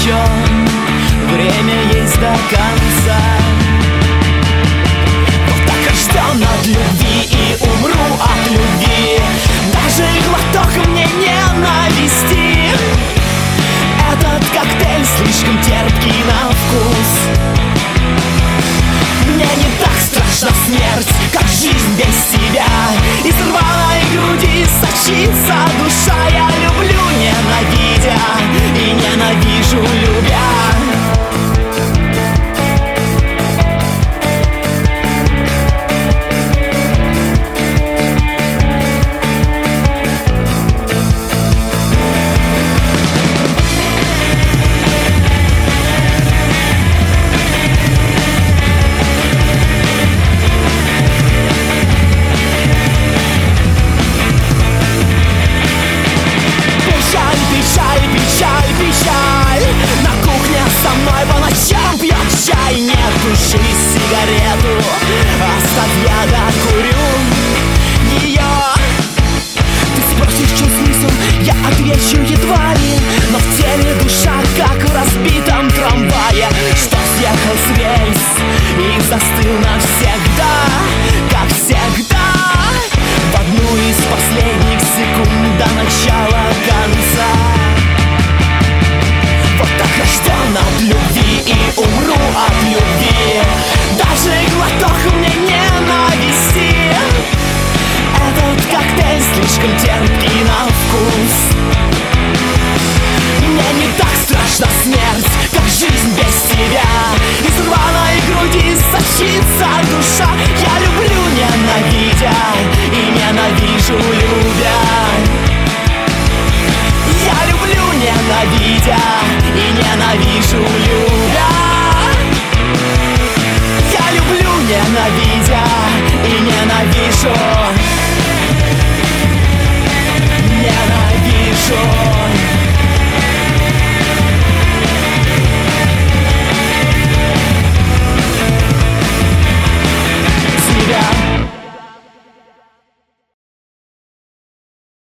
еще время есть до конца. Вот так рожден от любви и умру от любви. Даже глоток мне ненависти. Этот коктейль слишком терпкий на вкус. Мне не так страшна смерть, как жизнь без тебя. Из рваной груди сочится душа. Я люблю, ненавидя, и ненавижу, любя. Печаль, на кухне со мной по ночам пьет чай. Нет души, сигарету оставь, я докурю ее. Ты спросишь, что смысл, я отвечу едва ли. Но в теле душа, как в разбитом трамвае, что съехал с рельс и застыл навсегда, как всегда. В одну из последних секунд до начала конца. Вот так рожден от любви и умру от любви. Даже глоток мне ненависти. Этот коктейль слишком терпкий на вкус. Мне не так страшна смерть, как жизнь без тебя. Из рваной груди сочится душа. Я люблю, ненавидя, и ненавижу, любя. Я люблю, ненавидя, и ненавижу, любя. Я люблю, ненавидя, и ненавижу.